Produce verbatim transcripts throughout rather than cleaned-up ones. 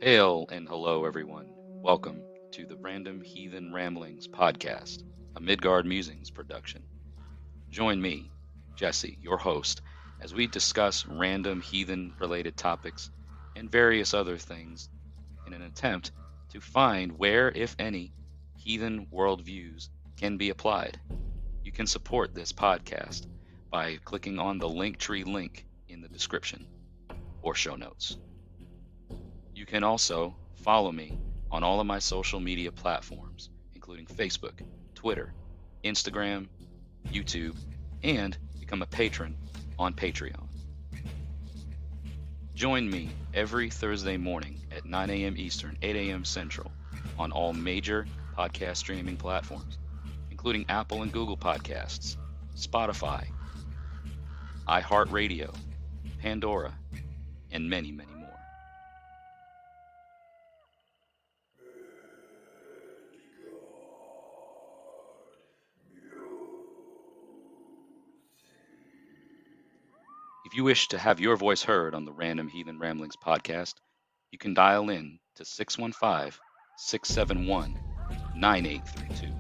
Hail and hello, everyone. Welcome to the Random Heathen Ramblings podcast, a Midgard Musings production. Join me, Jesse, your host, as we discuss random heathen related topics and various other things in an attempt to find where, if any, heathen worldviews can be applied. You can support this podcast by clicking on the Linktree link in the description or show notes. You can also follow me on all of my social media platforms, including Facebook, Twitter, Instagram, YouTube, and become a patron on Patreon. Join me every Thursday morning at nine a.m. Eastern, eight a.m. Central on all major podcast streaming platforms, including Apple and Google Podcasts, Spotify, iHeartRadio, Pandora, and many, many more. If you wish to have your voice heard on the Random Heathen Ramblings podcast, you can dial in to six one five, six seven one, nine eight three two.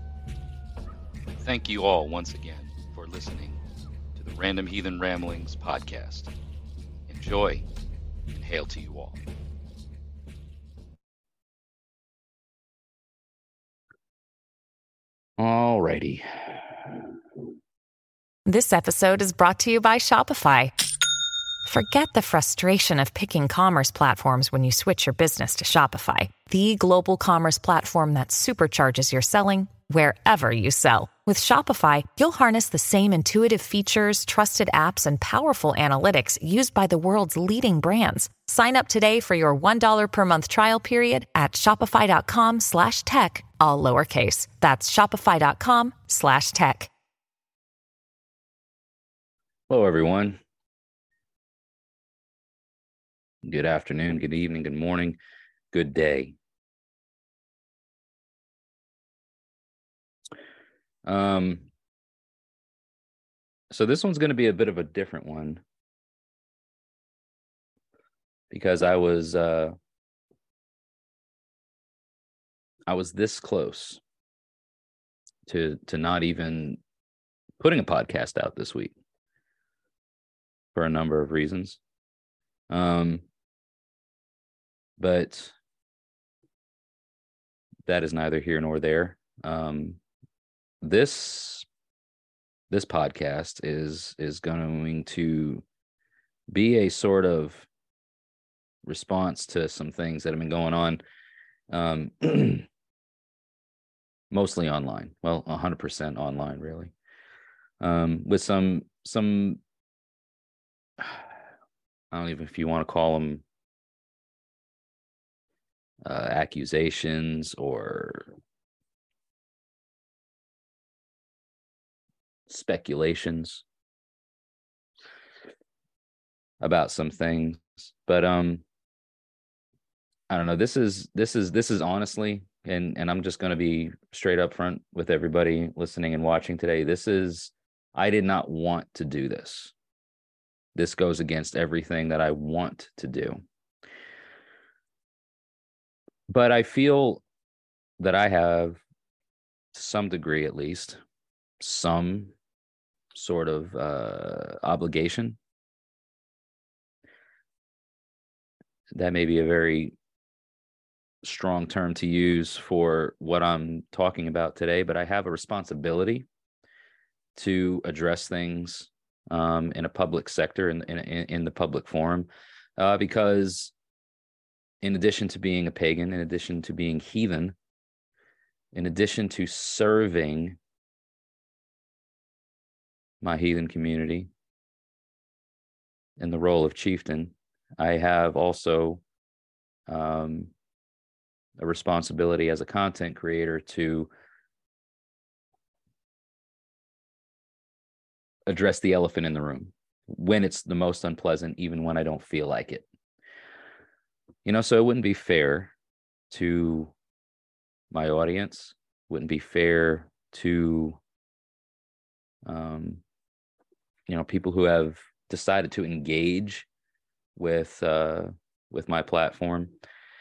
Thank you all once again for listening to the Random Heathen Ramblings podcast. Enjoy and hail to you all. Alrighty. This episode is brought to you by Shopify. Forget the frustration of picking commerce platforms when you switch your business to Shopify, the global commerce platform that supercharges your selling wherever you sell. With Shopify, you'll harness the same intuitive features, trusted apps, and powerful analytics used by the world's leading brands. Sign up today for your one dollar per month trial period at shopify.com slash tech, all lowercase. That's shopify.com slash tech. Hello, everyone. Good afternoon, good evening, good morning, good day. Um, so this one's going to be a bit of a different one because I was uh, I was this close to to not even putting a podcast out this week for a number of reasons. Um, but that is neither here nor there. Um, this this podcast is is going to be a sort of response to some things that have been going on, um, mostly online. Well, one hundred percent online, really. Um, with some some. I don't even know if you want to call them uh, accusations or speculations about some things, but um, I don't know. This is this is this is honestly, and and I'm just going to be straight up front with everybody listening and watching today. This is I did not want to do this. This goes against everything that I want to do. But I feel that I have, to some degree at least, some sort of uh, obligation. That may be a very strong term to use for what I'm talking about today, but I have a responsibility to address things Um, in a public sector, in in, in the public forum, uh, because in addition to being a pagan, in addition to being heathen, in addition to serving my heathen community in the role of chieftain, I have also um, a responsibility as a content creator to address the elephant in the room when it's the most unpleasant, even when I don't feel like it. You know, so it wouldn't be fair to my audience, wouldn't be fair to, um, you know, people who have decided to engage with uh, with my platform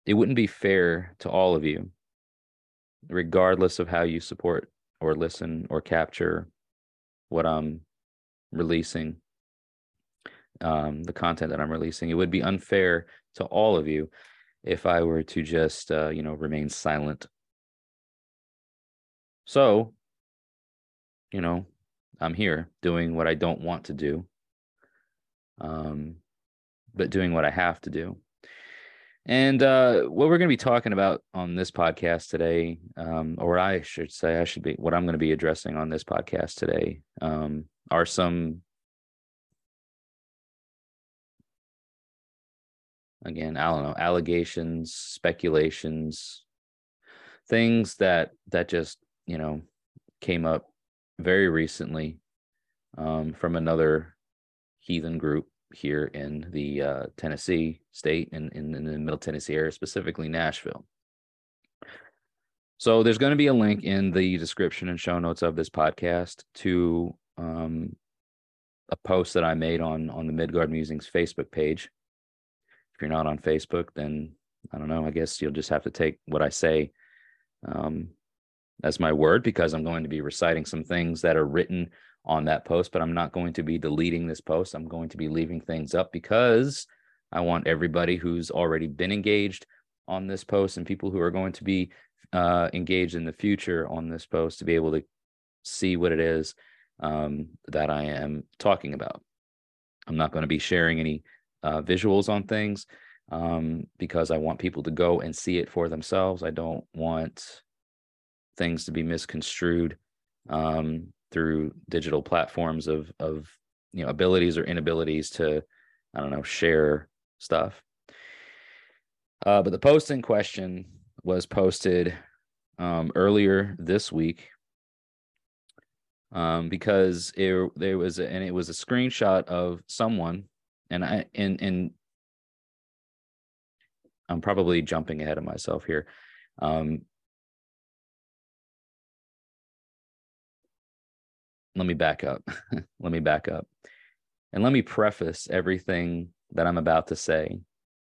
it wouldn't be fair to all of you, regardless of how you support or listen or capture what I'm releasing, um, the content that I'm releasing. It would be unfair to all of you if I were to just, uh, you know, remain silent. So, you know, I'm here doing what I don't want to do, um, but doing what I have to do. And uh, what we're going to be talking about on this podcast today, um, or I should say, I should be, what I'm going to be addressing on this podcast today, um, are some, again, I don't know, allegations, speculations, things that that just, you know, came up very recently um, from another heathen group here in the uh, Tennessee state and in, in the Middle Tennessee area, specifically Nashville. So there's going to be a link in the description and show notes of this podcast to um, a post that I made on on the Midgard Musings Facebook page. If you're not on Facebook, then I don't know, I guess you'll just have to take what I say um, as my word, because I'm going to be reciting some things that are written on that post, but I'm not going to be deleting this post. I'm going to be leaving things up because I want everybody who's already been engaged on this post and people who are going to be uh, engaged in the future on this post to be able to see what it is um, that I am talking about. I'm not going to be sharing any uh, visuals on things um, because I want people to go and see it for themselves. I don't want things to be misconstrued um, through digital platforms of, of, you know, abilities or inabilities to, I don't know, share stuff. Uh, but the post in question was posted um, earlier this week um, because it, there was, a, and it was a screenshot of someone, and I, and, and I'm probably jumping ahead of myself here. Um, let me back up. let me back up. And let me preface everything that I'm about to say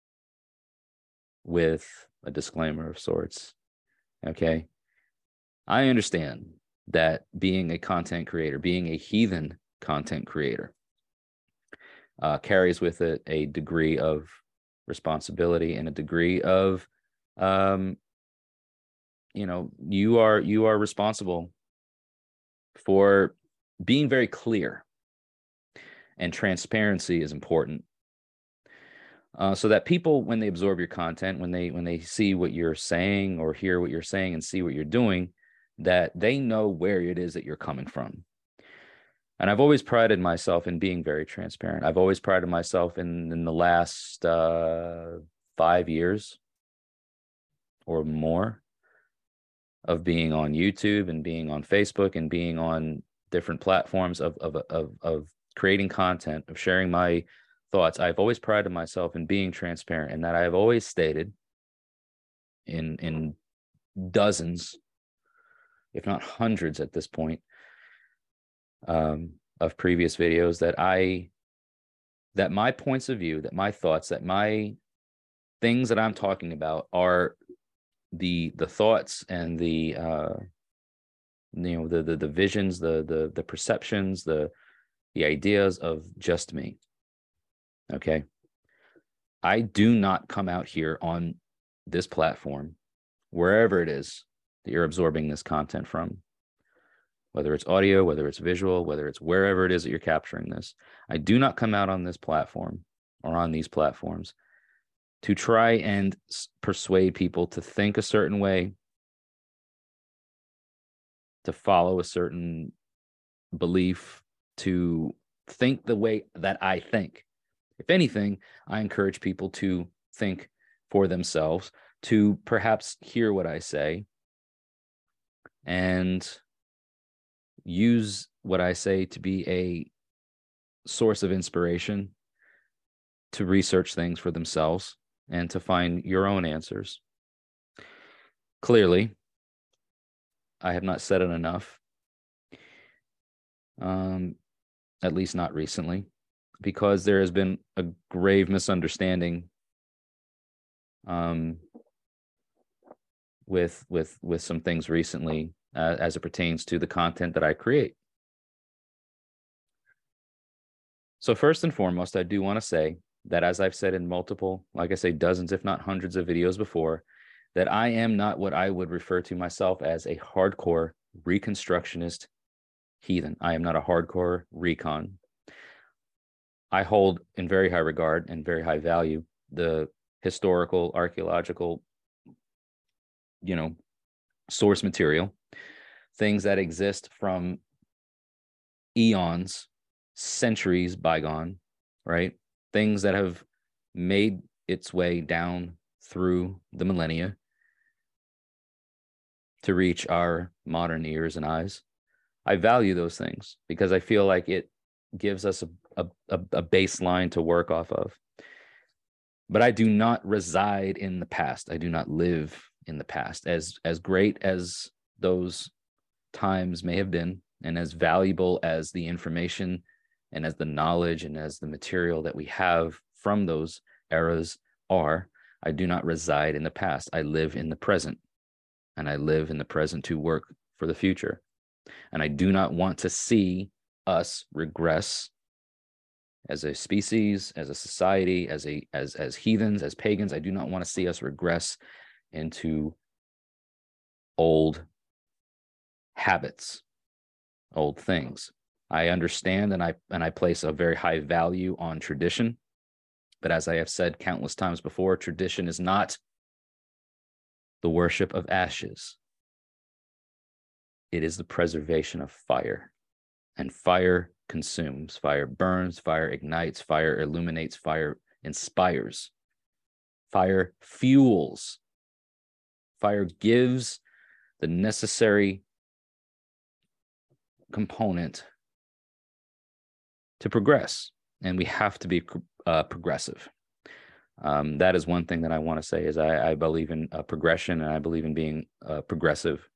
with a disclaimer of sorts. Okay. I understand that being a content creator, being a heathen content creator, uh, carries with it a degree of responsibility and a degree of, um, you know, you are, you are responsible for being very clear, and transparency is important. Uh, so that people, when they absorb your content, when they when they see what you're saying or hear what you're saying and see what you're doing, that they know where it is that you're coming from. And I've always prided myself in being very transparent. I've always prided myself in, in the last uh, five years or more of being on YouTube and being on Facebook and being on different platforms of of of, of creating content, of sharing my thoughts. I've always prided myself in being transparent, and that I've always stated in in dozens, if not hundreds at this point, um, of previous videos that I that my points of view, that my thoughts, that my things that I'm talking about are the the thoughts and the uh, you know the the the visions, the the the perceptions, the the ideas of just me. Okay. I do not come out here on this platform, wherever it is that you're absorbing this content from, whether it's audio, whether it's visual, whether it's wherever it is that you're capturing this. I do not come out on this platform or on these platforms to try and persuade people to think a certain way, to follow a certain belief, to think the way that I think. If anything, I encourage people to think for themselves, to perhaps hear what I say and use what I say to be a source of inspiration to research things for themselves and to find your own answers. Clearly, I have not said it enough, um, at least not recently, because there has been a grave misunderstanding um, with with with some things recently uh, as it pertains to the content that I create. So first and foremost, I do want to say that, as I've said in multiple, like I say, dozens, if not hundreds of videos before, that I am not what I would refer to myself as a hardcore reconstructionist heathen. I am not a hardcore recon. I hold in very high regard and very high value the historical, archaeological, you know, source material, things that exist from eons, centuries bygone, right? Things that have made its way down through the millennia to reach our modern ears and eyes. I value those things because I feel like it gives us a, a, a baseline to work off of. But I do not reside in the past. I do not live in the past. As, as great as those times may have been, and as valuable as the information and as the knowledge and as the material that we have from those eras are, I do not reside in the past. I live in the present, and I live in the present to work for the future. And I do not want to see us regress as a species, as a society, as a as as heathens, as pagans. I do not want to see us regress into old habits, old things. I understand and I and I place a very high value on tradition. But as I have said countless times before, tradition is not the worship of ashes. It is the preservation of fire. And fire consumes, fire burns, fire ignites, fire illuminates, fire inspires, fire fuels, fire gives the necessary component to progress. And we have to be uh, progressive. Um, that is one thing that I want to say is I, I believe in uh, progression, and I believe in being uh, progressive,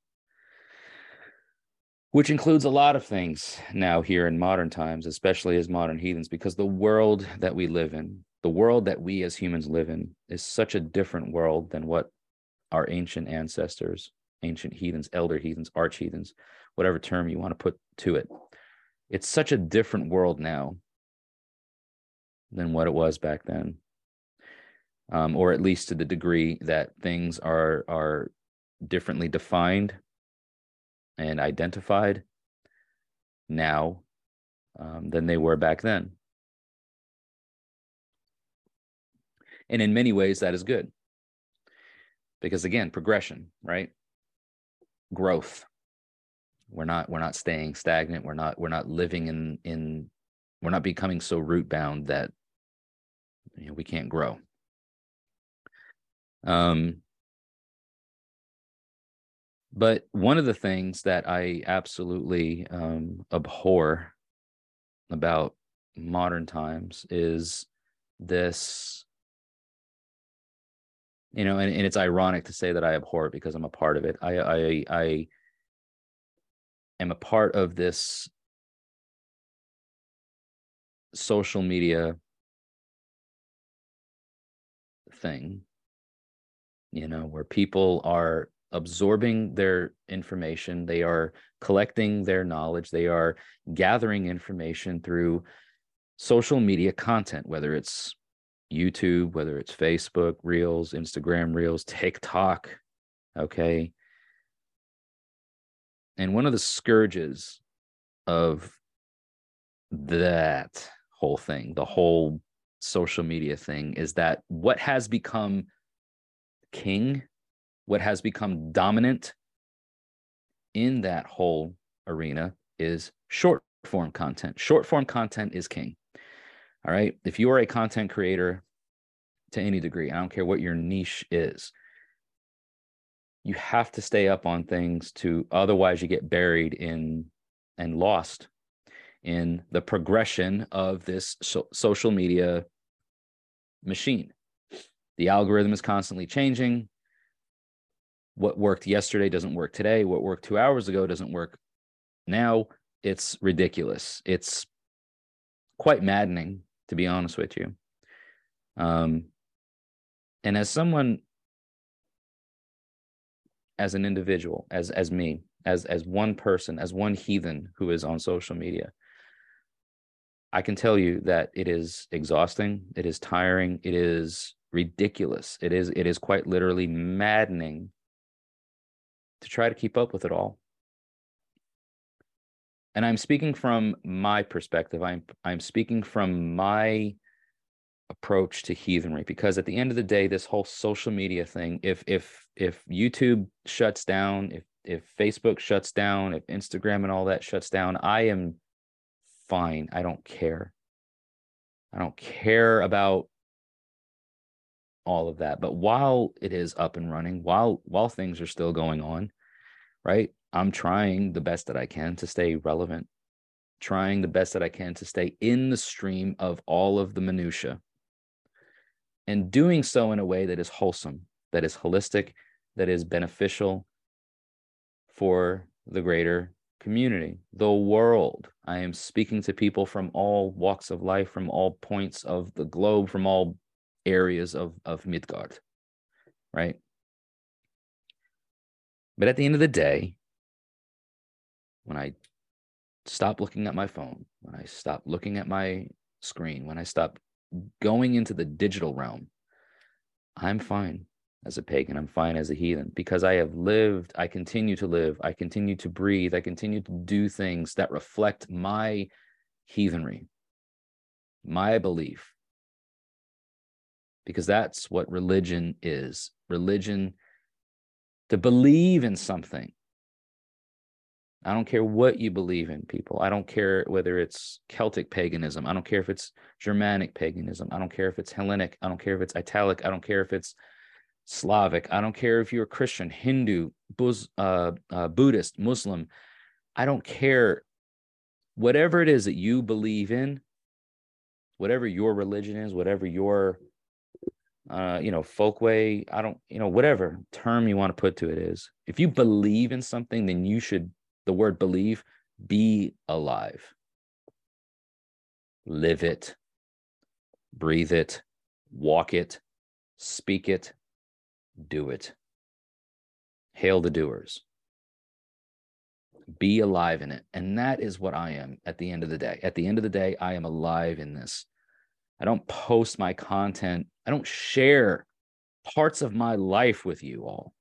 which includes a lot of things now here in modern times, especially as modern heathens, because the world that we live in, the world that we as humans live in, is such a different world than what our ancient ancestors, ancient heathens, elder heathens, arch heathens, whatever term you want to put to it. It's such a different world now than what it was back then, um, or at least to the degree that things are are differently defined and identified now um, than they were back then. And in many ways, that is good. Because again, progression, right? Growth. We're not we're not staying stagnant. We're not we're not living in in we're not becoming so root bound that, you know, we can't grow. Um But one of the things that I absolutely um, abhor about modern times is this, you know, and, and it's ironic to say that I abhor it because I'm a part of it. I, I, I am a part of this social media thing, you know, where people are absorbing their information, they are collecting their knowledge, they are gathering information through social media content, whether it's YouTube, whether it's Facebook Reels, Instagram Reels, TikTok, okay? And one of the scourges of that whole thing, the whole social media thing, is that what has become king, what has become dominant in that whole arena is short form content. Short form content is king. All right. If you are a content creator to any degree, I don't care what your niche is, you have to stay up on things, to otherwise you get buried in and lost in the progression of this so- social media machine. The algorithm is constantly changing. What worked yesterday doesn't work today. What worked two hours ago doesn't work now. It's ridiculous. It's quite maddening, to be honest with you. Um, and as someone as an individual, as as me, as as one person, as one heathen who is on social media, I can tell you that it is exhausting, it is tiring, it is ridiculous. It is it is quite literally maddening to try to keep up with it all. And I'm speaking from my perspective. I'm I'm speaking from my approach to heathenry, because at the end of the day, this whole social media thing, if if if YouTube shuts down, if if Facebook shuts down, if Instagram and all that shuts down, I am fine. I don't care. I don't care about all of that. But while it is up and running, while while things are still going on, right? I'm trying the best that I can to stay relevant, trying the best that I can to stay in the stream of all of the minutia, and doing so in a way that is wholesome, that is holistic, that is beneficial for the greater community, the world. I am speaking to people from all walks of life, from all points of the globe, from all areas of, of Midgard, right? But at the end of the day, when I stop looking at my phone, when I stop looking at my screen, when I stop going into the digital realm, I'm fine as a pagan. I'm fine as a heathen, because I have lived, I continue to live, I continue to breathe, I continue to do things that reflect my heathenry, my belief, because that's what religion is. Religion, to believe in something. I don't care what you believe in, people. I don't care whether it's Celtic paganism. I don't care if it's Germanic paganism. I don't care if it's Hellenic. I don't care if it's Italic. I don't care if it's Slavic. I don't care if you're a Christian, Hindu, Buz, uh, uh, Buddhist, Muslim. I don't care. Whatever it is that you believe in, whatever your religion is, whatever your, uh, you know, folkway, I don't, you know, whatever term you want to put to it is, if you believe in something, then you should, the word believe, be alive. Live it, breathe it, walk it, speak it, do it. Hail the doers. Be alive in it. And that is what I am at the end of the day. At the end of the day, I am alive in this. I don't post my content. I don't share parts of my life with you all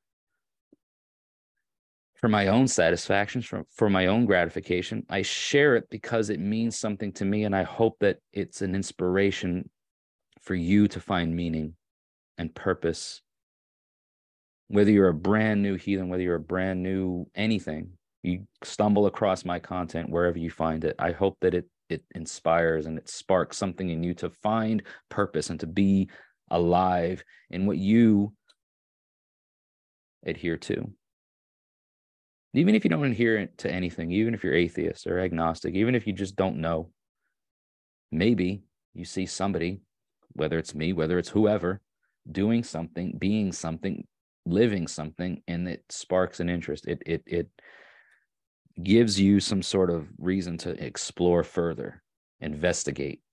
for my own satisfaction, for, for my own gratification. I share it because it means something to me, and I hope that it's an inspiration for you to find meaning and purpose. Whether you're a brand new heathen, whether you're a brand new anything, you stumble across my content wherever you find it, I hope that it it inspires and it sparks something in you to find purpose and to be alive in what you adhere to. Even if you don't adhere to anything, even if you're atheist or agnostic, even if you just don't know, maybe you see somebody, whether it's me, whether it's whoever, doing something, being something, living something, and it sparks an interest. It it it gives you some sort of reason to explore further, investigate.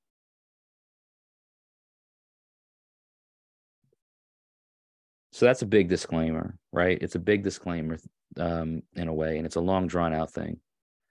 So that's a big disclaimer, right? It's a big disclaimer um, in a way, and it's a long, drawn-out thing.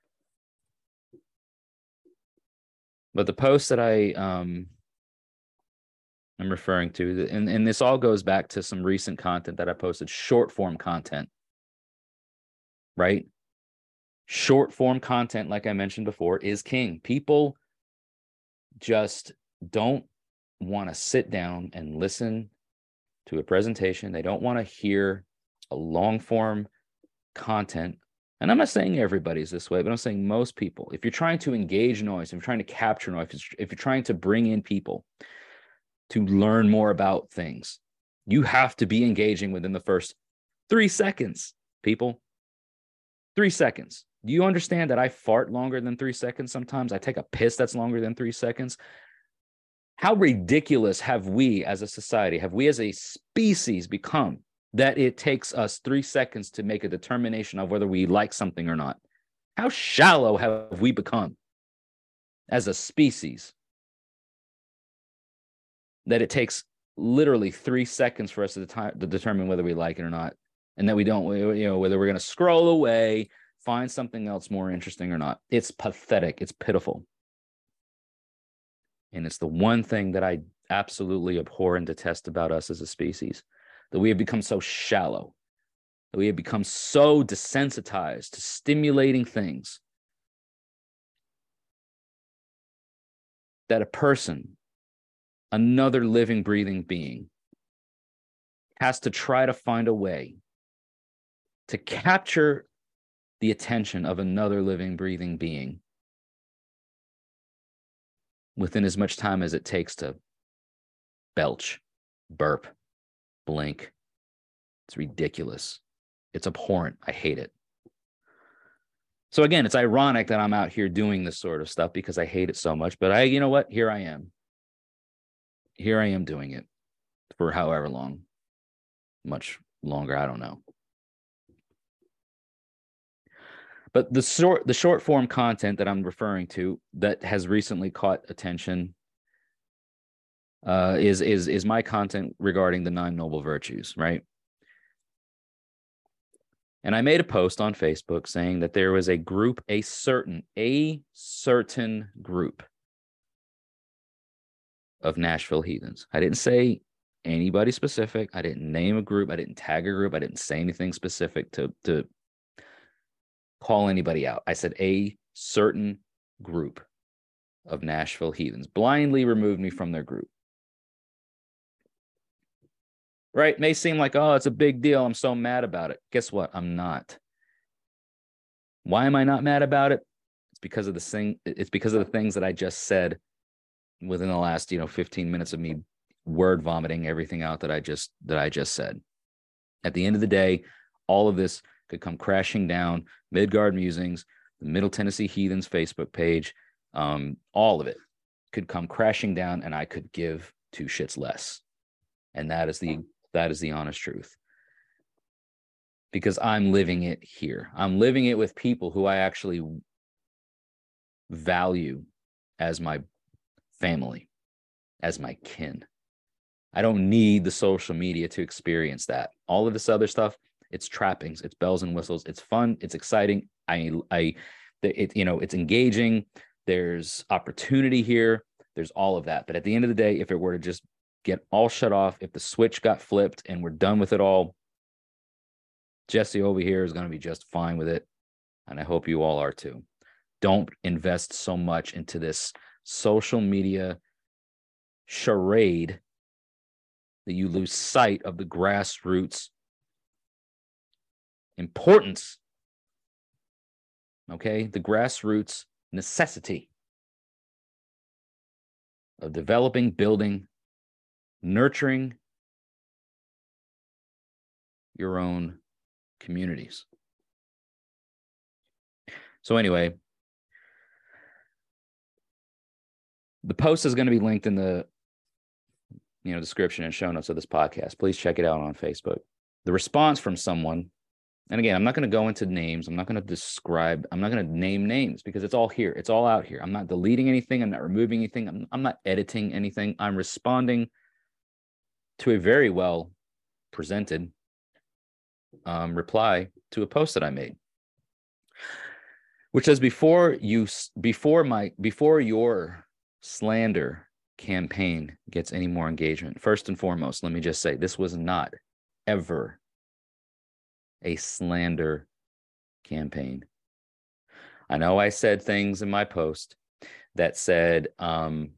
But the post that I um, am referring to, and, and this all goes back to some recent content that I posted, short-form content, right? Short-form content, like I mentioned before, is king. People just don't want to sit down and listen to a presentation. They don't want to hear a long-form content. And I'm not saying everybody's this way, but I'm saying most people. If you're trying to engage noise, if you're trying to capture noise, if you're trying to bring in people to learn more about things, you have to be engaging within the first three seconds, people. Three seconds. Do you understand that I fart longer than three seconds sometimes? I take a piss that's longer than three seconds. How ridiculous have we as a society, have we as a species become that it takes us three seconds to make a determination of whether we like something or not? How shallow have we become as a species that it takes literally three seconds for us to, to determine whether we like it or not? and that we don't, you know, whether we're going to scroll away, find something else more interesting or not. It's pathetic. It's pitiful. And it's the one thing that I absolutely abhor and detest about us as a species, that we have become so shallow, that we have become so desensitized to stimulating things that a person, another living, breathing being, has to try to find a way to capture the attention of another living, breathing being within as much time as it takes to belch, burp, blink. It's ridiculous. It's abhorrent. I hate it. So again, it's ironic that I'm out here doing this sort of stuff because I hate it so much. But I, you know what? Here I am. Here I am doing it for however long. Much longer, I don't know. But the short, the short form content that I'm referring to that has recently caught attention uh, is is is my content regarding the nine noble virtues, right? And I made a post on Facebook saying that there was a group, a certain, a certain group of Nashville heathens. I didn't say anybody specific. I didn't name a group. I didn't tag a group. I didn't say anything specific to to. call anybody out. I said a certain group of Nashville heathens blindly removed me from their group. Right? May seem like, oh, it's a big deal. I'm so mad about it. Guess what? I'm not. Why am I not mad about it? It's because of the thing. It's because of the things that I just said within the last, you know, fifteen minutes of me word vomiting everything out that I just that I just said. At the end of the day, all of this could come crashing down. Midgard Musings, the Middle Tennessee Heathens Facebook page, um, all of it could come crashing down, and I could give two shits less. And that is the that is the honest truth. Because I'm living it here. I'm living it with people who I actually value as my family, as my kin. I don't need the social media to experience that. All of this other stuff, it's trappings, it's bells and whistles, it's fun, it's exciting. I, I, it, you know, it's engaging. There's opportunity here. There's all of that. But at the end of the day, if it were to just get all shut off, if the switch got flipped and we're done with it all, Jesse over here is going to be just fine with it. And I hope you all are too. Don't invest so much into this social media charade that you lose sight of the grassroots importance, okay? The grassroots necessity of developing, building, nurturing your own communities. So anyway, the post is going to be linked in the you know description and show notes of this podcast. Please check it out on Facebook. The response from someone, and again, I'm not going to go into names. I'm not going to describe. I'm not going to name names because it's all here. It's all out here. I'm not deleting anything. I'm not removing anything. I'm, I'm not editing anything. I'm responding to a very well presented um, reply to a post that I made, which says, before you, before my, before your slander campaign gets any more engagement, first and foremost, let me just say this was not ever a slander campaign. I know I said things in my post that said, um,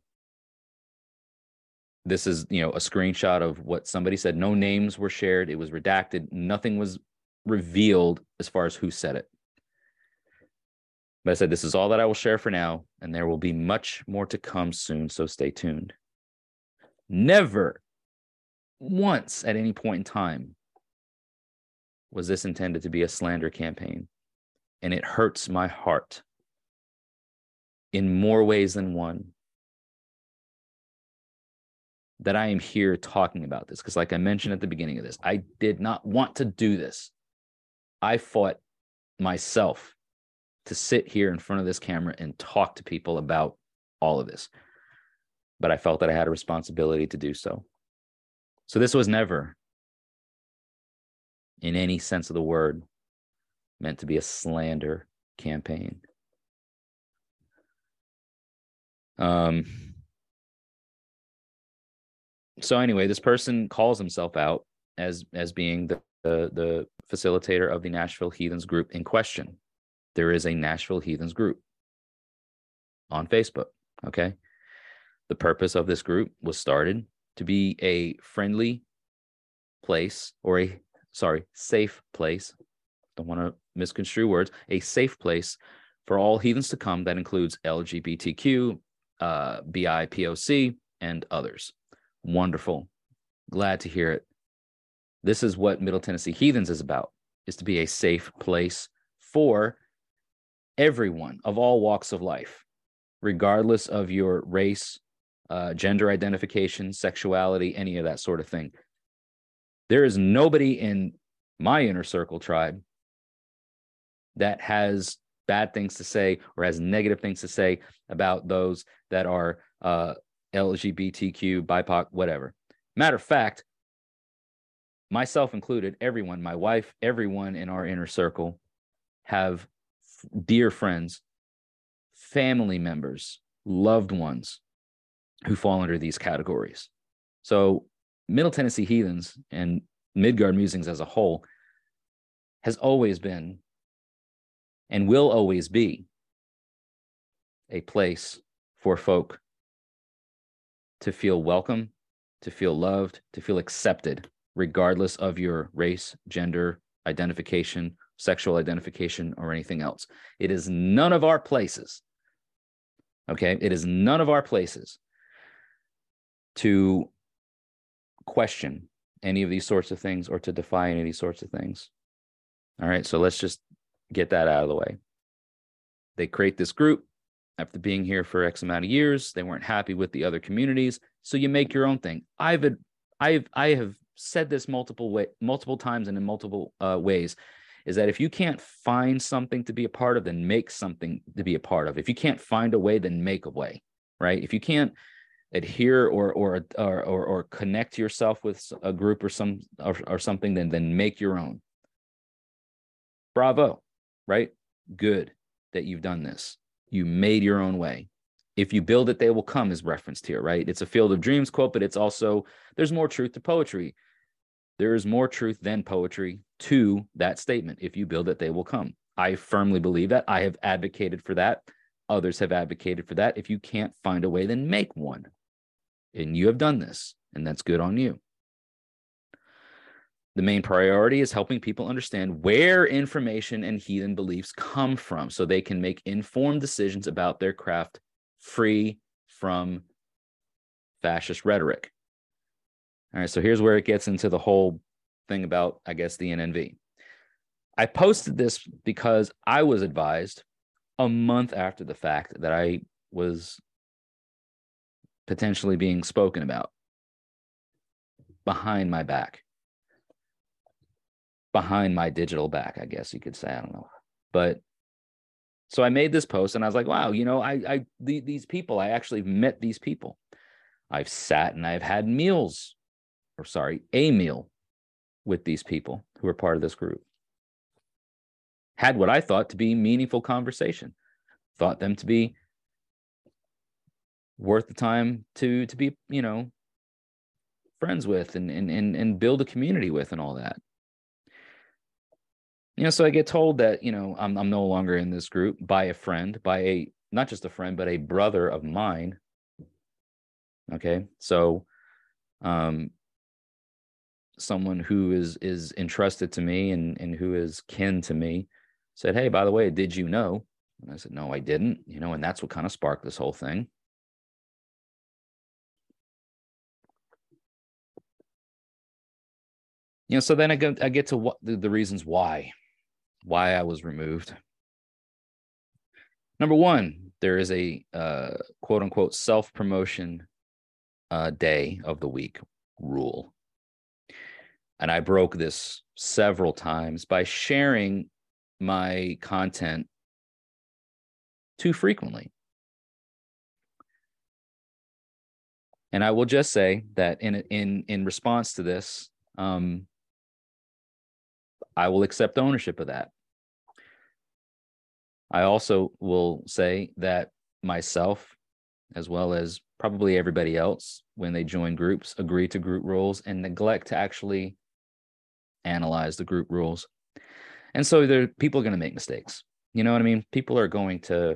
this is, you know, a screenshot of what somebody said. No names were shared. It was redacted. Nothing was revealed as far as who said it. But I said, this is all that I will share for now, and there will be much more to come soon, so stay tuned. Never once at any point in time was this intended to be a slander campaign. And it hurts my heart in more ways than one that I am here talking about this. Because like I mentioned at the beginning of this, I did not want to do this. I fought myself to sit here in front of this camera and talk to people about all of this. But I felt that I had a responsibility to do so. So this was never in any sense of the word meant to be a slander campaign. Um, so anyway, this person calls himself out as, as being the, the, the facilitator of the Nashville Heathens group in question. There is a Nashville Heathens group on Facebook, okay? The purpose of this group was started to be a friendly place, or a, sorry, safe place. Don't want to misconstrue words. A safe place for all heathens to come that includes L G B T Q, uh, B I P O C, and others. Wonderful. Glad to hear it. This is what Middle Tennessee Heathens is about, is to be a safe place for everyone of all walks of life, regardless of your race, uh, gender identification, sexuality, any of that sort of thing. There is nobody in my inner circle tribe that has bad things to say or has negative things to say about those that are uh, L G B T Q, B I P O C, whatever. Matter of fact, myself included, everyone, my wife, everyone in our inner circle have dear friends, family members, loved ones who fall under these categories. So Middle Tennessee Heathens and Midgard Musings as a whole has always been and will always be a place for folk to feel welcome, to feel loved, to feel accepted, regardless of your race, gender, identification, sexual identification, or anything else. It is none of our places, okay? It is none of our places to question any of these sorts of things or to defy any of these sorts of things. All right, so let's just get that out of the way. They create this group after being here for X amount of years. They weren't happy with the other communities, so you make your own thing. I've I've I have said this multiple way, multiple times and in multiple uh, ways, is that if you can't find something to be a part of, then make something to be a part of. If you can't find a way, then make a way, right? If you can't adhere or or or or, or connect yourself with a group or some or, or something, then then make your own. Bravo, right? Good that you've done this. You made your own way. If you build it, they will come is referenced here, right? It's a Field of Dreams quote, but it's also, there's more truth to poetry. There is more truth than poetry to that statement. If you build it, they will come. I firmly believe that. I have advocated for that. Others have advocated for that. If you can't find a way, then make one. And you have done this, and that's good on you. The main priority is helping people understand where information and heathen beliefs come from so they can make informed decisions about their craft free from fascist rhetoric. All right, so here's where it gets into the whole thing about, I guess, the N N V. I posted this because I was advised a month after the fact that I was potentially being spoken about behind my back. Behind my digital back, I guess you could say. I don't know. But so I made this post and I was like, wow, you know, I, I, the, these people, I actually met these people. I've sat and I've had meals, or sorry, a meal with these people who are part of this group. Had what I thought to be meaningful conversation. Thought them to be worth the time to, to be, you know, friends with and, and, and, and build a community with and all that. You know, so I get told that, you know, I'm I'm no longer in this group by a friend, by a, not just a friend, but a brother of mine. Okay. So um, someone who is is entrusted to me and, and who is kin to me said, hey, by the way, did you know? And I said, no, I didn't, you know, and that's what kind of sparked this whole thing. You know, so then I get, I get to what the, the reasons why. why I was removed. Number one, there is a uh, quote unquote self-promotion uh, day of the week rule. And I broke this several times by sharing my content too frequently. And I will just say that in in in response to this, um, I will accept ownership of that. I also will say that myself, as well as probably everybody else, when they join groups, agree to group rules and neglect to actually analyze the group rules. And so there, people are going to make mistakes. You know what I mean? People are going to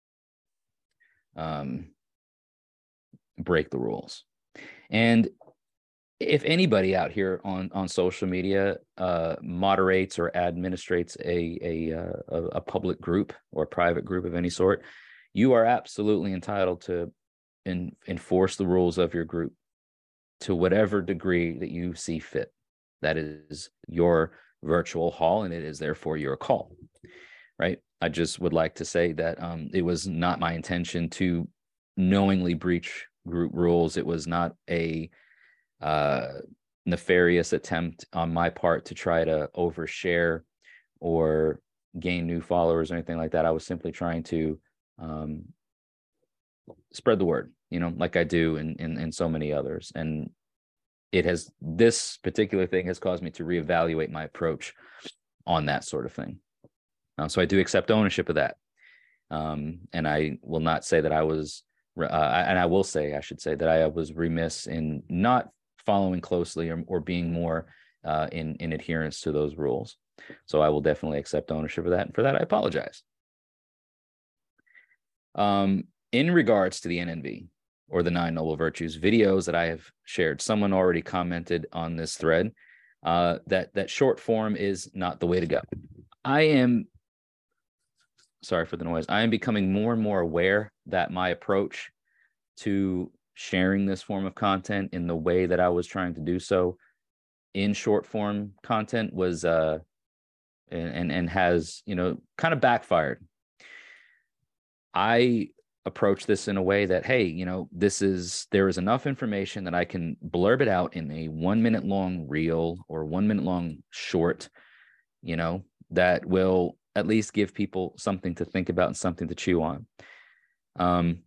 um, break the rules. And if anybody out here on, on social media uh, moderates or administrates a, a, a, a public group or private group of any sort, you are absolutely entitled to in, enforce the rules of your group to whatever degree that you see fit. That is your virtual hall, and it is therefore your call, right? I just would like to say that um, it was not my intention to knowingly breach group rules. It was not a uh, nefarious attempt on my part to try to overshare or gain new followers or anything like that. I was simply trying to um, spread the word, you know, like I do in, in, in so many others. And it has, this particular thing has caused me to reevaluate my approach on that sort of thing. Uh, so I do accept ownership of that. Um, and I will not say that I was, uh, and I will say, I should say that I was remiss in not following closely or, or being more uh, in, in adherence to those rules. So I will definitely accept ownership of that. And for that, I apologize. Um, in regards to the N N V, or the Nine Noble Virtues videos that I have shared, someone already commented on this thread uh, that that short form is not the way to go. I am, sorry for the noise, I am becoming more and more aware that my approach to sharing this form of content in the way that I was trying to do so in short form content was, uh, and, and, and has, you know, kind of backfired. I approach this in a way that, hey, you know, this is, there is enough information that I can blurb it out in a one minute long reel or one minute long short, you know, that will at least give people something to think about and something to chew on. Um,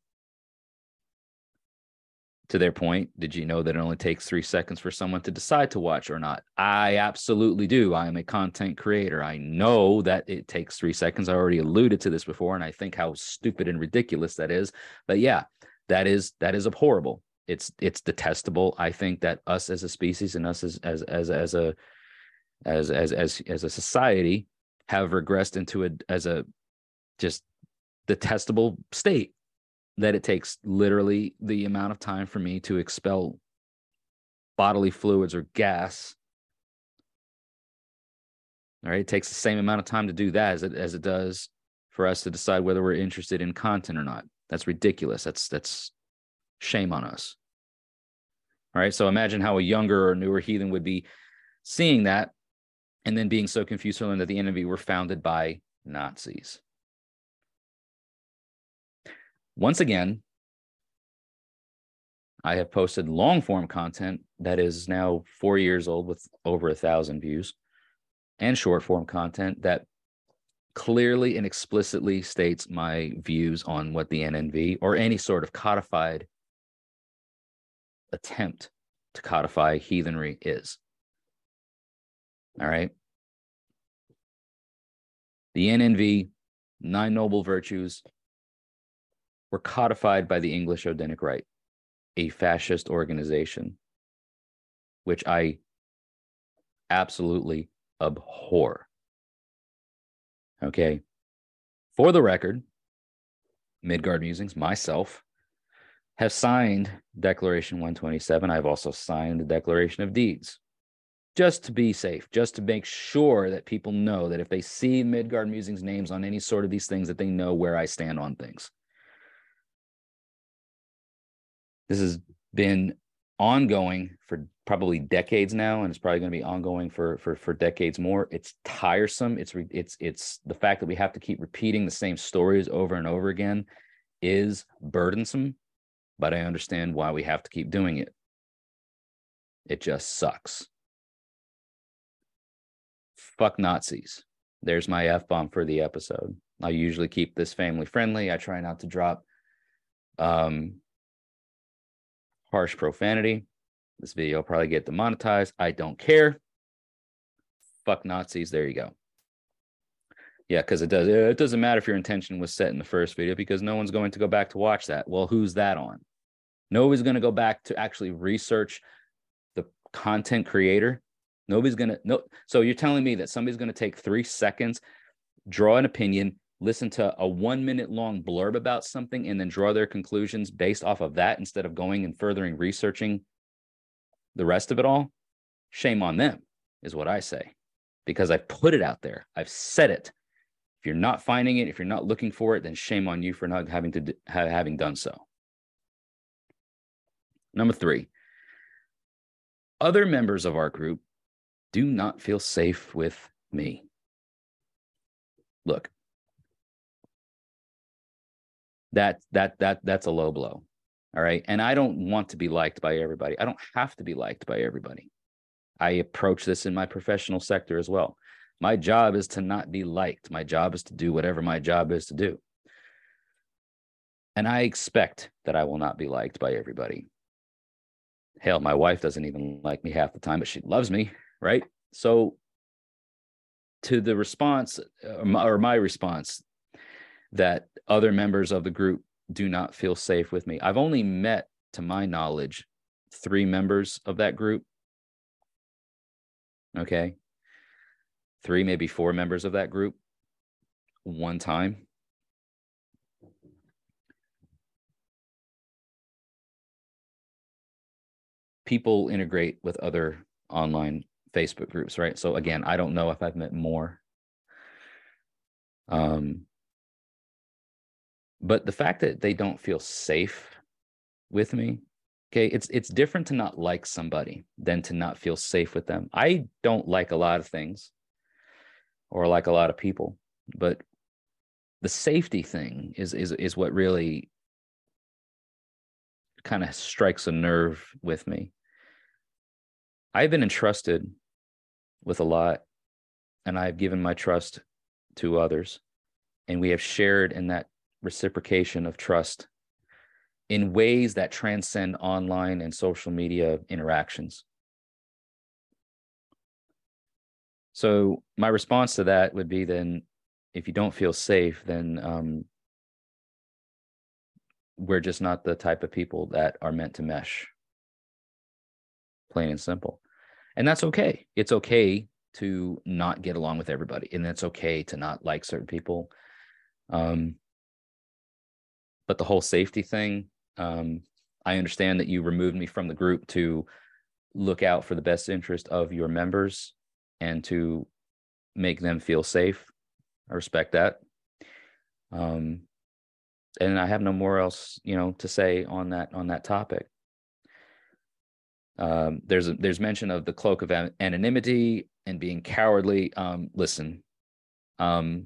to their point, did you know that it only takes three seconds for someone to decide to watch or not? I absolutely do. I am a content creator. I know that it takes three seconds. I already alluded to this before, and I think how stupid and ridiculous that is. But yeah, that is that is abhorrible. It's it's detestable. I think that us as a species and us as as as as a as as as as a society have regressed into a as a just detestable state. That it takes literally the amount of time for me to expel bodily fluids or gas. All right, it takes the same amount of time to do that as it as it does for us to decide whether we're interested in content or not. That's ridiculous. That's that's shame on us. All right, so imagine how a younger or newer heathen would be seeing that and then being so confused to learn that the N N V were founded by Nazis. Once again, I have posted long form content that is now four years old with over a thousand views, and short form content that clearly and explicitly states my views on what the N N V or any sort of codified attempt to codify heathenry is. All right. The N N V, Nine Noble Virtues, were codified by the English Odinic Rite, a fascist organization, which I absolutely abhor. Okay. For the record, Midgard Musings, myself, have signed Declaration one twenty-seven. I've also signed the Declaration of Deeds, just to be safe, just to make sure that people know that if they see Midgard Musings names on any sort of these things, that they know where I stand on things. This has been ongoing for probably decades now, and it's probably going to be ongoing for for for decades more. It's tiresome. It's it's it's the fact that we have to keep repeating the same stories over and over again is burdensome, but I understand why we have to keep doing it. It just sucks. Fuck Nazis. There's my F-bomb for the episode. I usually keep this family friendly. I try not to drop um harsh profanity. This video will probably get demonetized. I don't care. fuck Nazis. There you go. Yeah, because it does. It doesn't matter if your intention was set in the first video because no one's going to go back to watch that. Well, who's that on? Nobody's going to go back to actually research the content creator. Nobody's going to. No. So you're telling me that somebody's going to take three seconds, draw an opinion, listen to a one minute long blurb about something, and then draw their conclusions based off of that instead of going and furthering researching the rest of it all? Shame on them, is what I say, because I've put it out there. I've said it. If you're not finding it, if you're not looking for it, then shame on you for not having to having done so. Number three, other members of our group do not feel safe with me. Look, that that that that's a low blow. All right. And I don't want to be liked by everybody. I don't have to be liked by everybody. I approach this in my professional sector as well. My job is to not be liked. My job is to do whatever my job is to do. And I expect that I will not be liked by everybody. Hell, my wife doesn't even like me half the time, but she loves me, right? So to the response, or my, or my response, that other members of the group do not feel safe with me. I've only met, to my knowledge, three members of that group. Okay. Three, maybe four members of that group one time. People integrate with other online Facebook groups, right? So again, I don't know if I've met more. Um, but the fact that they don't feel safe with me, okay, it's it's different to not like somebody than to not feel safe with them. I don't like a lot of things or like a lot of people, but the safety thing is is is what really kind of strikes a nerve with me. I've been entrusted with a lot, and I've given my trust to others, and we have shared in that reciprocation of trust in ways that transcend online and social media interactions. So my response to that would be, then if you don't feel safe, then um, we're just not the type of people that are meant to mesh. Plain and simple. And that's okay. It's okay to not get along with everybody. And it's okay to not like certain people. Um, but the whole safety thing, um, I understand that you removed me from the group to look out for the best interest of your members and to make them feel safe. I respect that. Um, and I have no more else, you know, to say on that, on that topic. Um, there's a, there's mention of the cloak of anonymity and being cowardly. Um, listen, um,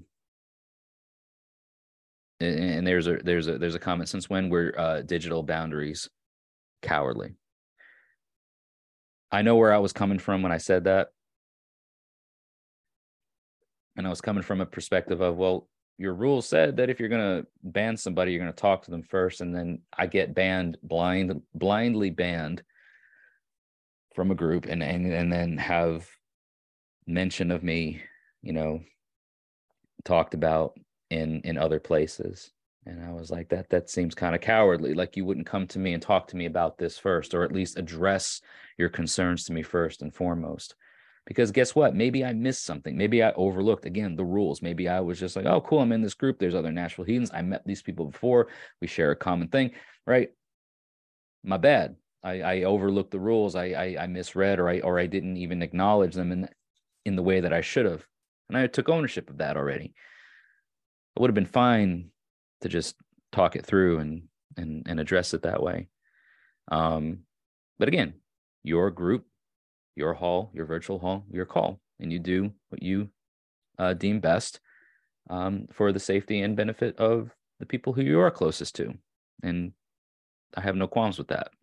and, and there's a there's a there's a comment. Since when were uh, digital boundaries cowardly? I know where I was coming from when I said that, and I was coming from a perspective of, well, your rule said that if you're going to ban somebody, you're going to talk to them first, and then I get banned, blind blindly banned from a group, and, and and then have mention of me, you know, talked about in in other places. And I was like, that that seems kind of cowardly. Like, you wouldn't come to me and talk to me about this first, or at least address your concerns to me first and foremost. Because guess what? Maybe I missed something. Maybe I overlooked, again, the rules. Maybe I was just like, oh, cool, I'm in this group. There's other Nashville Heathens. I met these people before. We share a common thing, right? My bad. I, I overlooked the rules. I, I I misread, or I or I didn't even acknowledge them in in the way that I should have, and I took ownership of that already. It would have been fine to just talk it through and and and address it that way. Um, but again, your group, your hall, your virtual hall, your call, and you do what you uh, deem best um, for the safety and benefit of the people who you are closest to, and I have no qualms with that.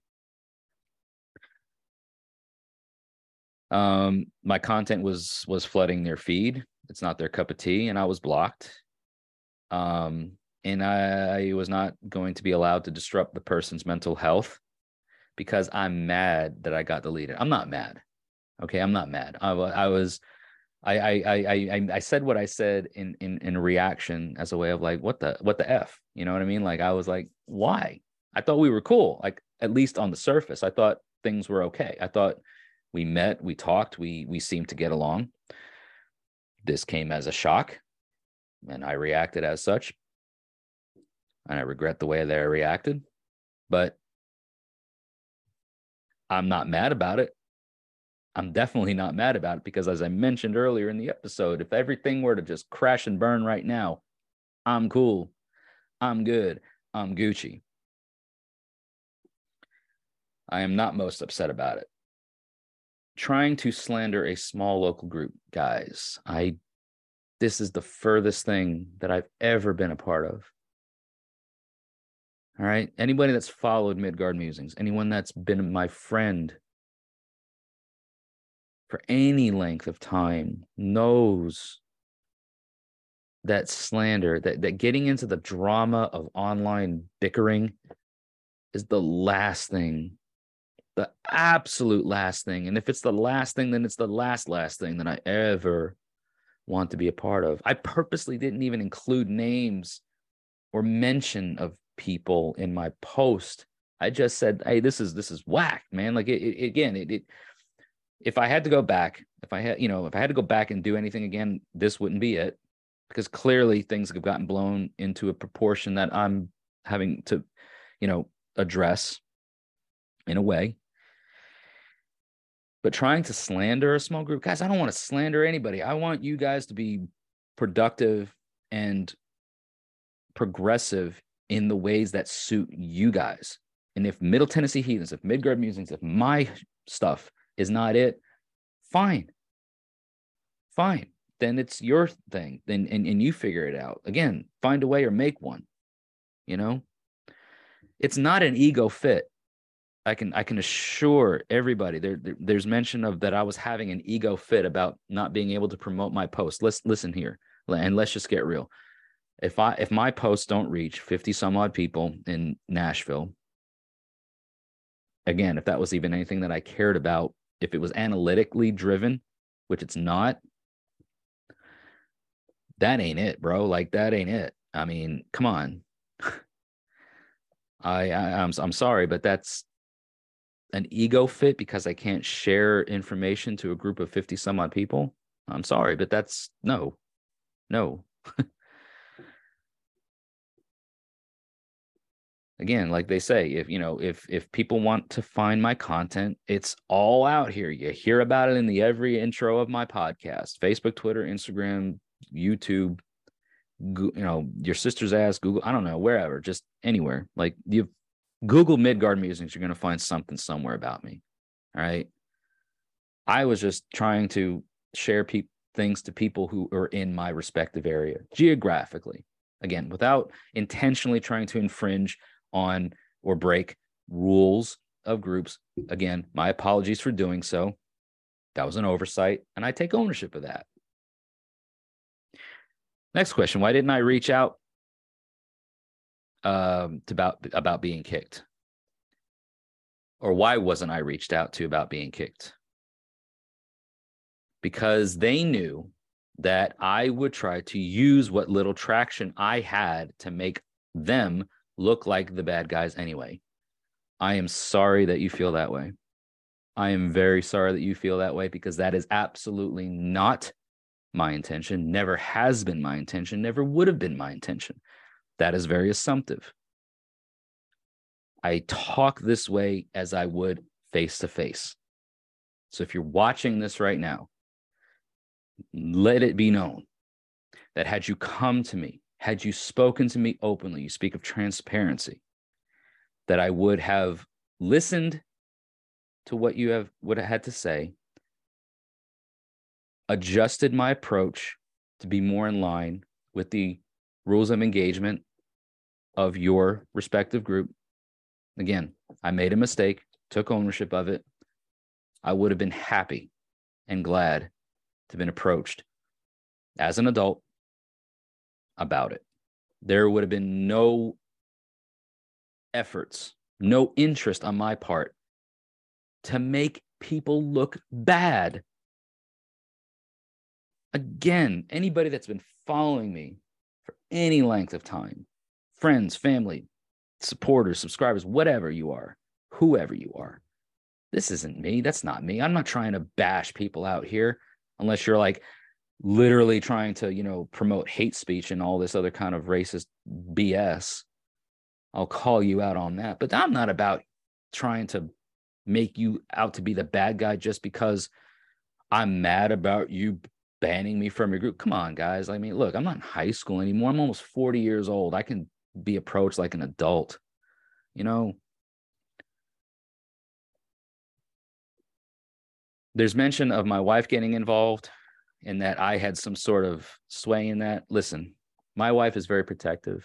Um, my content was was flooding their feed. It's not their cup of tea, and I was blocked. Um, and I was not going to be allowed to disrupt the person's mental health because I'm mad that I got deleted. I'm not mad. Okay, I'm not mad. I, I was I I I I I said what I said in in in reaction as a way of like, what the what the F? You know what I mean? Like I was like, why? I thought we were cool. Like at least on the surface, I thought things were okay. I thought we met, we talked, we we seemed to get along. This came as a shock, and I reacted as such. And I regret the way that I reacted, but I'm not mad about it. I'm definitely not mad about it because, as I mentioned earlier in the episode, if everything were to just crash and burn right now, I'm cool. I'm good. I'm Gucci. I am not most upset about it. Trying to slander a small local group, guys, I this is the furthest thing that I've ever been a part of. All right. Anybody that's followed Midgard Musings, anyone that's been my friend for any length of time knows that slander, that, that getting into the drama of online bickering is the last thing, the absolute last thing. And if it's the last thing, then it's the last, last thing that I ever want to be a part of. I purposely didn't even include names or mention of people in my post. I just said, hey, this is this is whack, man. Like it, it again, it, it if I had to go back, if I had, you know, if I had to go back and do anything again, this wouldn't be it, because clearly things have gotten blown into a proportion that I'm having to, you know, address in a way. But trying to slander a small group, guys, I don't want to slander anybody. I want you guys to be productive and progressive in the ways that suit you guys. And if Middle Tennessee Heathens, if Midgard Musings, if my stuff is not it, fine. Fine. Then it's your thing. Then and, and you figure it out. Again, find a way or make one. You know? It's not an ego fit. I can I can assure everybody there, there there's mention of that I was having an ego fit about not being able to promote my post. Let's listen here. And let's just get real. If I if my posts don't reach fifty some odd people in Nashville, again, if that was even anything that I cared about, if it was analytically driven, which it's not, that ain't it, bro. Like that ain't it. I mean, come on. I, I I'm I'm sorry, but that's an ego fit because I can't share information to a group of fifty some odd people. I'm sorry, but that's no, no. Again, like they say, if you know, if if people want to find my content, it's all out here. You hear about it in the every intro of my podcast: Facebook, Twitter, Instagram, YouTube. You know, your sister's ass, Google. I don't know, wherever, just anywhere. Like you Google Midgard Musings, you're going to find something somewhere about me. All right. I was just trying to share pe- things to people who are in my respective area geographically. Again, without intentionally trying to infringe on or break rules of groups. Again, my apologies for doing so. That was an oversight, and I take ownership of that. Next question. Why didn't I reach out um, to about, about being kicked? Or why wasn't I reached out to about being kicked? Because they knew that I would try to use what little traction I had to make them look like the bad guys anyway. I am sorry that you feel that way. I am very sorry that you feel that way, because that is absolutely not my intention, never has been my intention, never would have been my intention. That is very assumptive. I talk this way as I would face to face. So if you're watching this right now, let it be known that had you come to me, had you spoken to me openly, you speak of transparency, that I would have listened to what you have would have had to say, adjusted my approach to be more in line with the rules of engagement of your respective group. Again, I made a mistake, took ownership of it. I would have been happy and glad to have been approached as an adult about it. There would have been no efforts, no interest on my part to make people look bad. Again, anybody that's been following me for any length of time, friends, family, supporters, subscribers, whatever you are, whoever you are, this isn't me. That's not me. I'm not trying to bash people out here unless you're like literally trying to, you know, promote hate speech and all this other kind of racist B S. I'll call you out on that. But I'm not about trying to make you out to be the bad guy just because I'm mad about you banning me from your group. Come on, guys. I mean, look, I'm not in high school anymore. I'm almost forty years old. I can be approached like an adult, you know. There's mention of my wife getting involved and that I had some sort of sway in that. Listen, my wife is very protective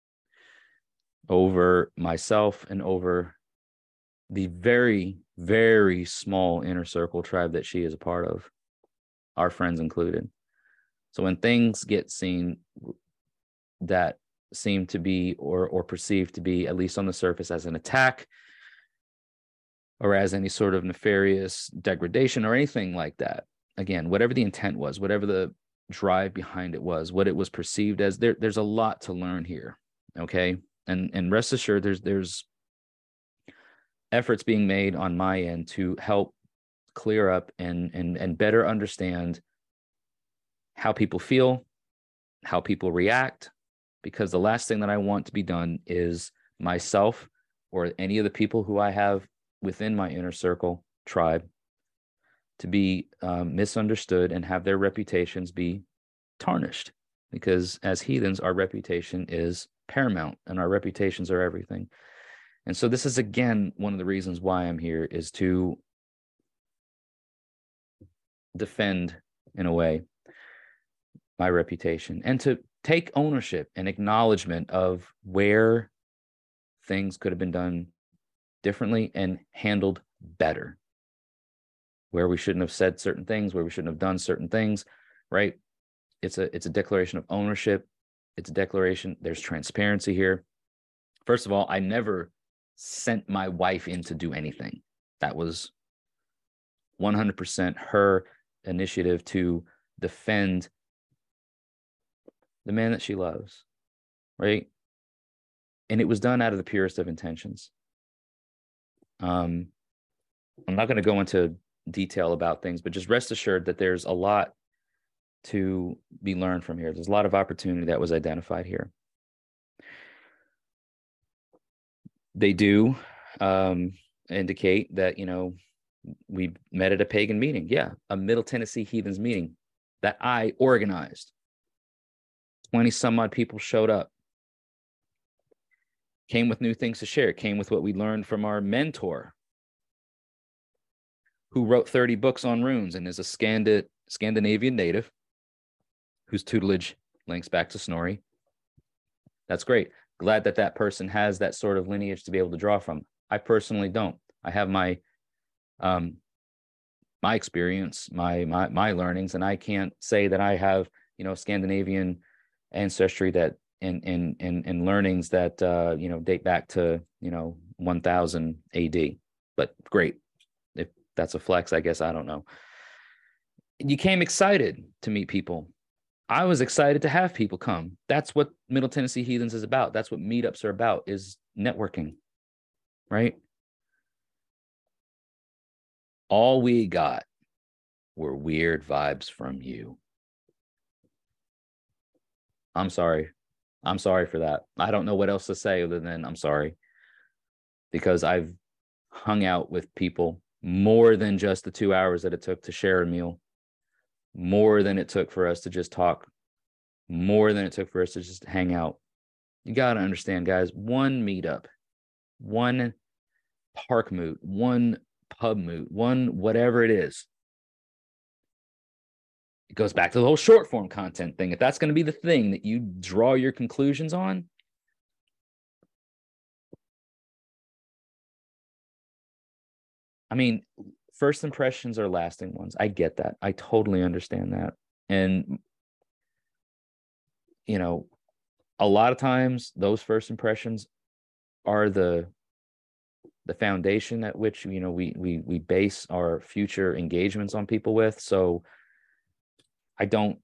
over myself and over the very, very small inner circle tribe that she is a part of, our friends included. So when things get seen that seem to be or or perceived to be, at least on the surface, as an attack or as any sort of nefarious degradation or anything like that, again, whatever the intent was, whatever the drive behind it was, what it was perceived as, there, there's a lot to learn here, okay? And and rest assured, there's there's efforts being made on my end to help clear up and and and better understand how people feel, how people react, because the last thing that I want to be done is myself or any of the people who I have within my inner circle tribe to be um, misunderstood and have their reputations be tarnished. Because as heathens, our reputation is paramount and our reputations are everything. And so this is, again, one of the reasons why I'm here, is to defend, in a way, my reputation and to take ownership and acknowledgement of where things could have been done differently and handled better, where we shouldn't have said certain things, where we shouldn't have done certain things, right? It's a it's a declaration of ownership. It's a declaration. There's transparency here. First of all, I never sent my wife in to do anything. That was one hundred percent her initiative to defend the man that she loves, right? And it was done out of the purest of intentions. Um, I'm not going to go into detail about things, but just rest assured that there's a lot to be learned from here. There's a lot of opportunity that was identified here. They do um, indicate that, you know, we met at a pagan meeting. Yeah, a Middle Tennessee Heathens meeting that I organized. twenty some odd people showed up. Came with new things to share. Came with what we learned from our mentor, who wrote thirty books on runes and is a Scandi- Scandinavian native whose tutelage links back to Snorri. That's great. Glad that that person has that sort of lineage to be able to draw from. I personally don't. I have my um, my experience, my my my learnings, and I can't say that I have, you know, Scandinavian ancestry that and and and and learnings that uh, you know, date back to, you know, one thousand A D. But great, if that's a flex, I guess. I don't know. You came excited to meet people. I was excited to have people come. That's what Middle Tennessee Heathens is about. That's what meetups are about, is networking, right? All we got were weird vibes from you. I'm sorry. I'm sorry for that. I don't know what else to say other than I'm sorry. Because I've hung out with people more than just the two hours that it took to share a meal, more than it took for us to just talk, more than it took for us to just hang out. You got to understand, guys, one meetup, one park moot, one pub moot, one whatever it is, it goes back to the whole short form content thing. If that's going to be the thing that you draw your conclusions on, I mean, first impressions are lasting ones. I get that. I totally understand that. And, you know, a lot of times those first impressions are the the foundation at which, you know, we we we base our future engagements on people with. So I don't,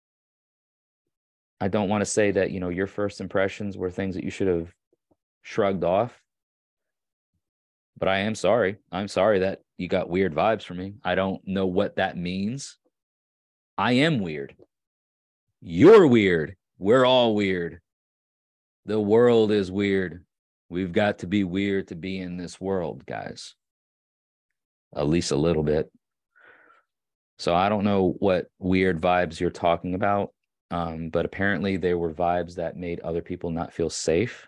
I don't want to say that, you know, your first impressions were things that you should have shrugged off. But I am sorry. I'm sorry that you got weird vibes from me. I don't know what that means. I am weird. You're weird. We're all weird. The world is weird. We've got to be weird to be in this world, guys. At least a little bit. So I don't know what weird vibes you're talking about, um, but apparently there were vibes that made other people not feel safe.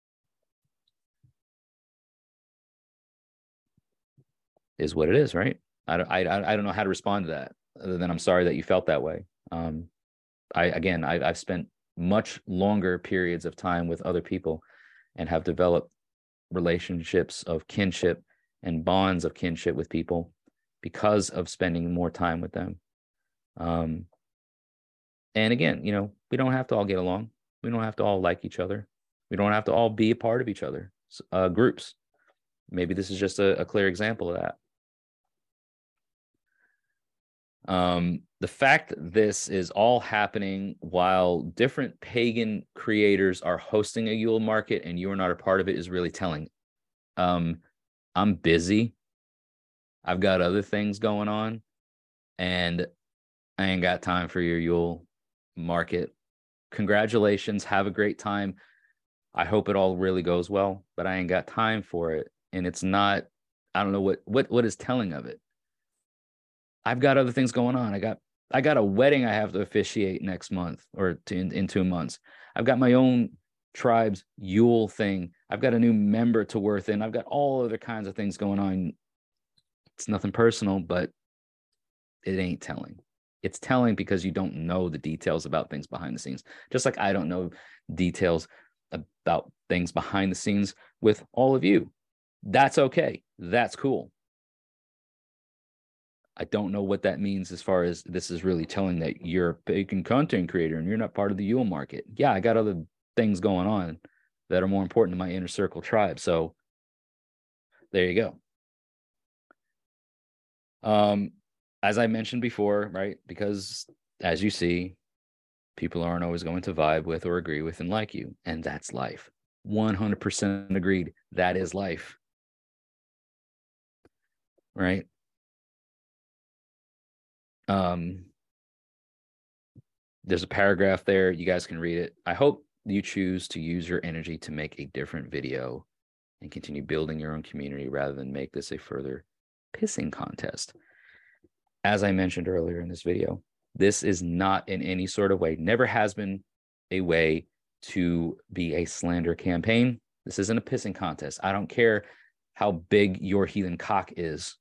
Is what it is, right? I don't, I, I don't know how to respond to that other than I'm sorry that you felt that way. Um, I, again, I, I've spent much longer periods of time with other people and have developed relationships of kinship and bonds of kinship with people because of spending more time with them. Um, and again, you know, we don't have to all get along. We don't have to all like each other. We don't have to all be a part of each other, uh, groups. Maybe this is just a, a clear example of that. Um, the fact that this is all happening while different pagan creators are hosting a Yule market and you are not a part of it is really telling. Um, I'm busy. I've got other things going on, and I ain't got time for your Yule market. Congratulations. Have a great time. I hope it all really goes well, but I ain't got time for it. And it's not, I don't know what, what, what is telling of it. I've got other things going on. I got, I got a wedding I have to officiate next month or to, in, in two months. I've got my own tribe's Yule thing. I've got a new member to worth in. I've got all other kinds of things going on. It's nothing personal, but it ain't telling. It's telling because you don't know the details about things behind the scenes. Just like I don't know details about things behind the scenes with all of you. That's okay. That's cool. I don't know what that means as far as this is really telling that you're a pagan content creator and you're not part of the Yule market. Yeah, I got other things going on that are more important to my inner circle tribe. So there you go. Um, as I mentioned before, right? Because as you see, people aren't always going to vibe with or agree with and like you. And that's life. one hundred percent agreed. That is life. Right? Um, there's a paragraph there. You guys can read it. I hope you choose to use your energy to make a different video and continue building your own community rather than make this a further pissing contest. As I mentioned earlier in this video, this is not in any sort of way, never has been a way to be a slander campaign. This isn't a pissing contest. I don't care how big your heathen cock is.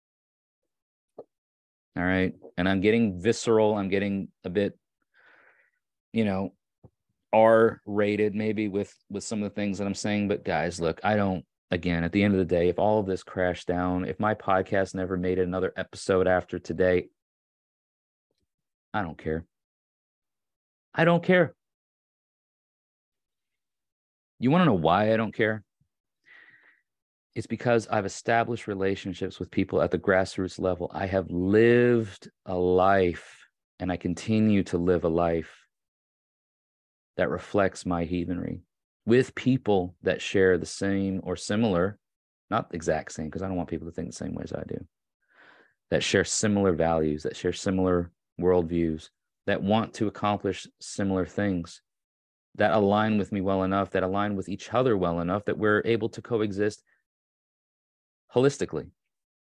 All right. And I'm getting visceral. I'm getting a bit, you know, R rated maybe with, with some of the things that I'm saying. But guys, look, I don't, again, at the end of the day, if all of this crashed down, if my podcast never made another episode after today, I don't care. I don't care. You want to know why I don't care? It's because I've established relationships with people at the grassroots level. I have lived a life, and I continue to live a life that reflects my heathenry with people that share the same or similar, not exact same, because I don't want people to think the same way as I do, that share similar values, that share similar worldviews, that want to accomplish similar things, that align with me well enough, that align with each other well enough, that we're able to coexist holistically.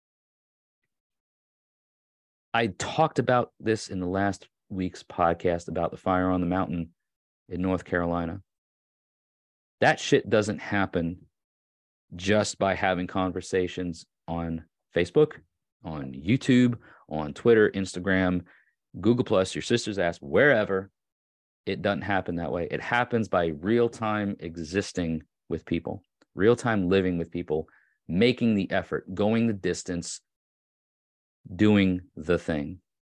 I talked about this in the last week's podcast about the fire on the mountain in North Carolina. That shit doesn't happen just by having conversations on Facebook, on YouTube, on Twitter, Instagram, Google Plus, your sister's ass, wherever. It doesn't happen that way. It happens by real-time existing with people, real-time living with people, making the effort, going the distance, doing the thing.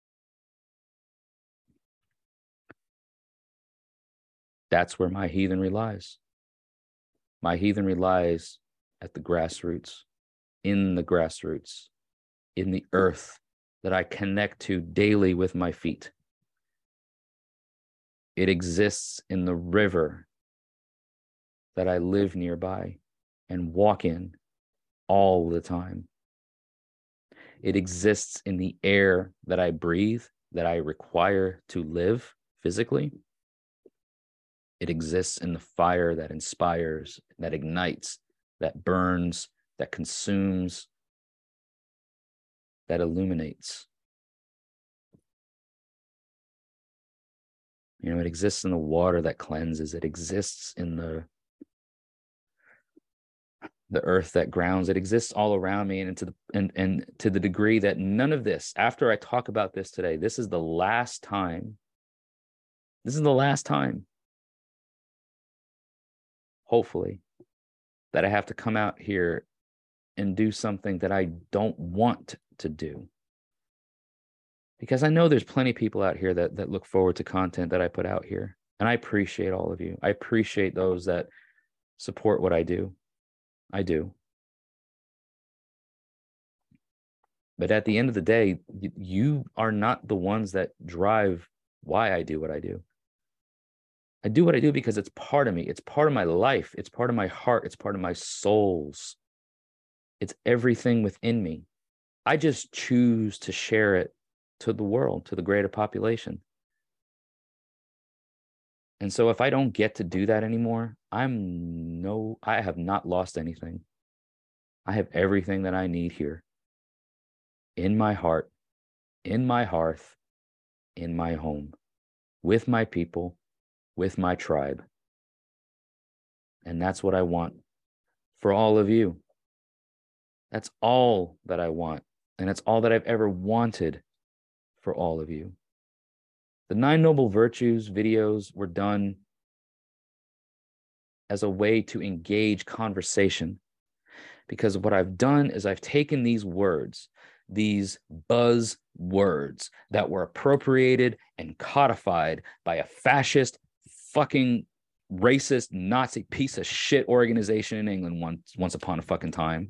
That's where my heathenry lies. My heathenry lies at the grassroots, in the grassroots, in the earth that I connect to daily with my feet. It exists in the river that I live nearby and walk in all the time. It exists in the air that I breathe, that I require to live physically. It exists in the fire that inspires, that ignites, that burns, that consumes, that illuminates. You know, it exists in the water that cleanses. It exists in the the earth that grounds. It exists all around me, and to the and, and to the degree that none of this, after I talk about this today, this is the last time. This is the last time, hopefully, that I have to come out here and do something that I don't want to do. Because I know there's plenty of people out here that that look forward to content that I put out here. And I appreciate all of you. I appreciate those that support what I do. I do. But at the end of the day, you are not the ones that drive why I do what I do. I do what I do because it's part of me. It's part of my life. It's part of my heart. It's part of my souls. It's everything within me. I just choose to share it to the world, to the greater population. And so if I don't get to do that anymore, I'm no, I have not lost anything. I have everything that I need here in my heart, in my hearth, in my home, with my people, with my tribe. And that's what I want for all of you. That's all that I want. And it's all that I've ever wanted for all of you. The Nine Noble Virtues videos were done as a way to engage conversation, because what I've done is I've taken these words, these buzz words that were appropriated and codified by a fascist, fucking racist, Nazi piece of shit organization in England once, once upon a fucking time.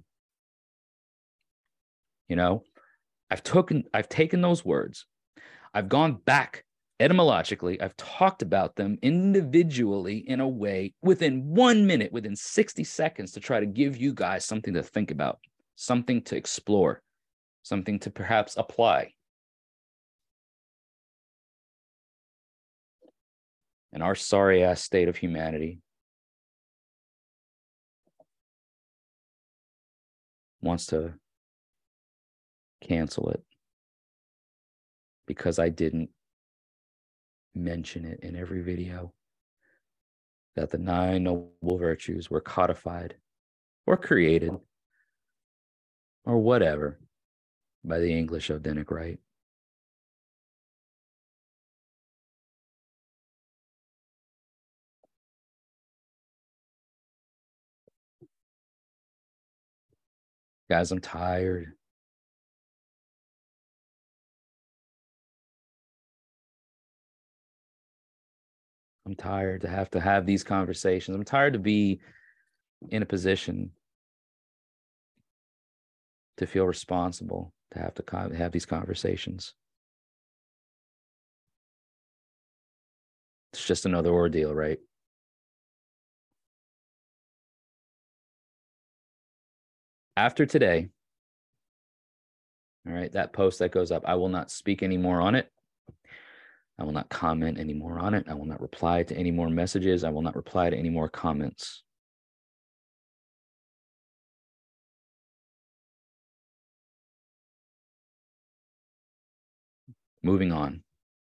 You know, I've taken, I've taken those words. I've gone back etymologically. I've talked about them individually in a way within one minute, within sixty seconds, to try to give you guys something to think about, something to explore, something to perhaps apply. And our sorry ass state of humanity wants to cancel it because I didn't mention it in every video that the nine noble virtues were codified or created or whatever by the English of Dennick Wright. Guys, I'm tired. I'm tired to have to have these conversations. I'm tired to be in a position to feel responsible, to have to have these conversations. It's just another ordeal, right? After today, all right, that post that goes up, I will not speak anymore on it. I will not comment anymore on it. I will not reply to any more messages. I will not reply to any more comments. Moving on.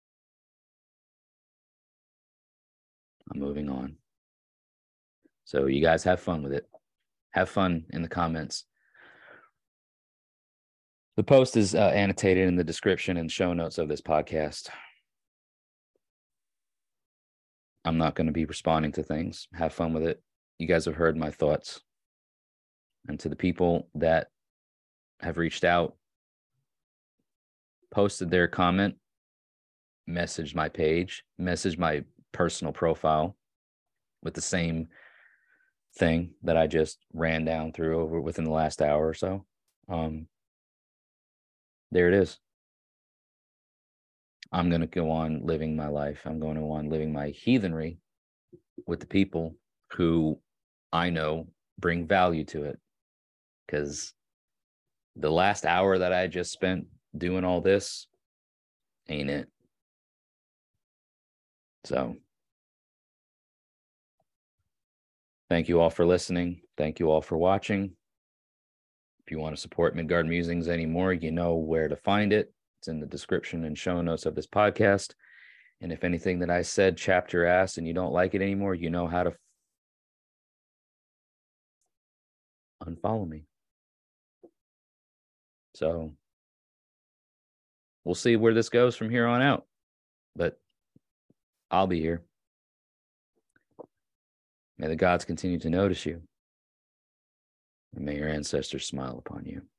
I'm moving on. So you guys have fun with it. Have fun in the comments. The post is uh, annotated in the description and show notes of this podcast. I'm not going to be responding to things. Have fun with it. You guys have heard my thoughts. And to the people that have reached out, posted their comment, messaged my page, messaged my personal profile with the same thing that I just ran down through over within the last hour or so. Um, there it is. I'm going to go on living my life. I'm going to go on living my heathenry with the people who I know bring value to it. Because the last hour that I just spent doing all this ain't it. So thank you all for listening. Thank you all for watching. If you want to support Midgard Musings anymore, you know where to find it. It's in the description and show notes of this podcast. And if anything that I said chapped your ass and you don't like it anymore, you know how to unfollow me. So we'll see where this goes from here on out. But I'll be here. May the gods continue to notice you. And may your ancestors smile upon you.